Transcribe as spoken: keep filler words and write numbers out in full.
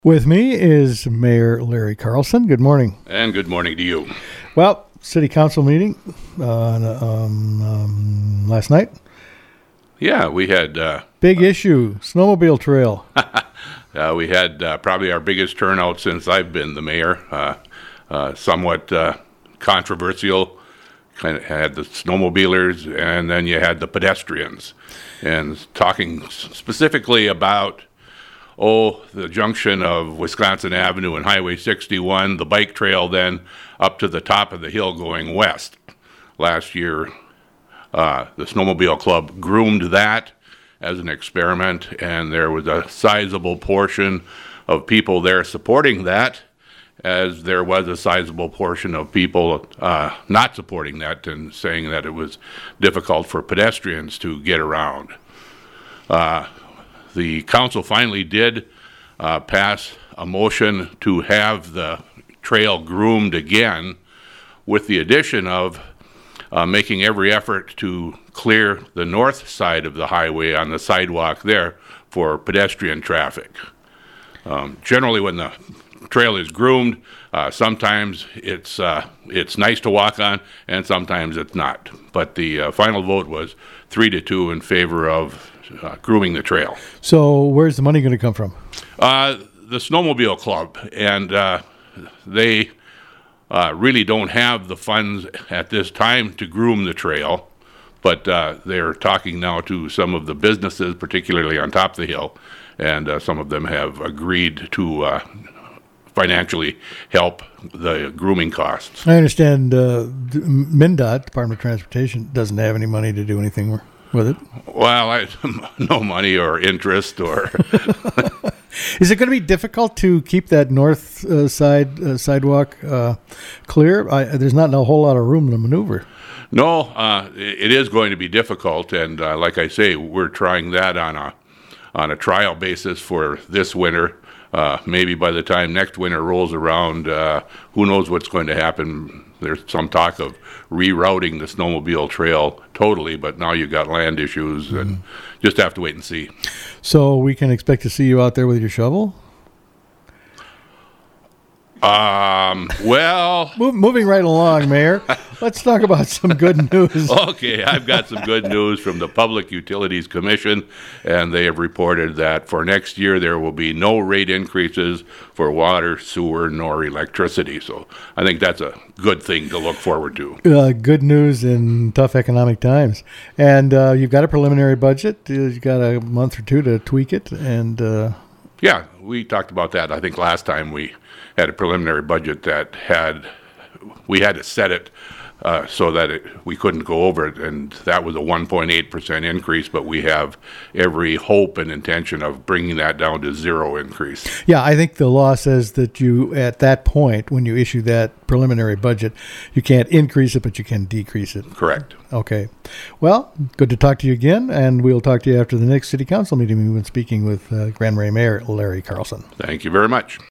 With me is Mayor Larry Carlson. Good morning. And good morning to you. Well, city council meeting uh, um, um, last night. Yeah, we had... Uh, Big issue, snowmobile trail. uh, we had uh, probably our biggest turnout since I've been the mayor. Uh, uh, somewhat uh, controversial. Kind of had the snowmobilers, and then you had the pedestrians. And talking specifically about... Oh, the junction of Wisconsin Avenue and Highway sixty-one, the bike trail then up to the top of the hill going west. Last year, uh, the Snowmobile Club groomed that as an experiment, and there was a sizable portion of people there supporting that, as there was a sizable portion of people uh, not supporting that and saying that it was difficult for pedestrians to get around. Uh, The council finally did uh, pass a motion to have the trail groomed again, with the addition of uh, making every effort to clear the north side of the highway on the sidewalk there for pedestrian traffic. Um, generally, when the trail is groomed, uh, sometimes it's uh, it's nice to walk on, and sometimes it's not. But the uh, final vote was three to two in favor of Uh, grooming the trail. So where's the money going to come from? Uh, the Snowmobile Club, and uh, they uh, really don't have the funds at this time to groom the trail, but uh, they're talking now to some of the businesses, particularly on top of the hill, and uh, some of them have agreed to uh, financially help the grooming costs. I understand uh, MnDOT, Department of Transportation, doesn't have any money to do anything with it. Well, I, no money or interest or... Is it going to be difficult to keep that north uh, side uh, sidewalk uh, clear? I, there's not a whole lot of room to maneuver. No, uh, it is going to be difficult, and uh, like I say, we're trying that on a on a trial basis for this winter. Uh, maybe by the time next winter rolls around, uh, who knows what's going to happen. There's some talk of rerouting the snowmobile trail totally, but now you've got land issues, mm-hmm. and just have to wait and see. So we can expect to see you out there with your shovel? Um, well... Move, moving right along, Mayor. Let's talk about some good news. Okay, I've got some good news from the Public Utilities Commission, and they have reported that for next year there will be no rate increases for water, sewer, nor electricity. So I think that's a good thing to look forward to. Uh, good news in tough economic times. And uh, you've got a preliminary budget. You've got a month or two to tweak it. And uh... yeah, we talked about that. I think last time we had a preliminary budget that had, we had to set it uh, so that it, we couldn't go over it, and that was a one point eight percent increase, but we have every hope and intention of bringing that down to zero increase. Yeah, I think the law says that you, at that point, when you issue that preliminary budget, you can't increase it, but you can decrease it. Correct. Okay. Well, good to talk to you again, and we'll talk to you after the next city council meeting. We've been speaking with uh, Grand Marais Mayor Larry Carlson. Thank you very much.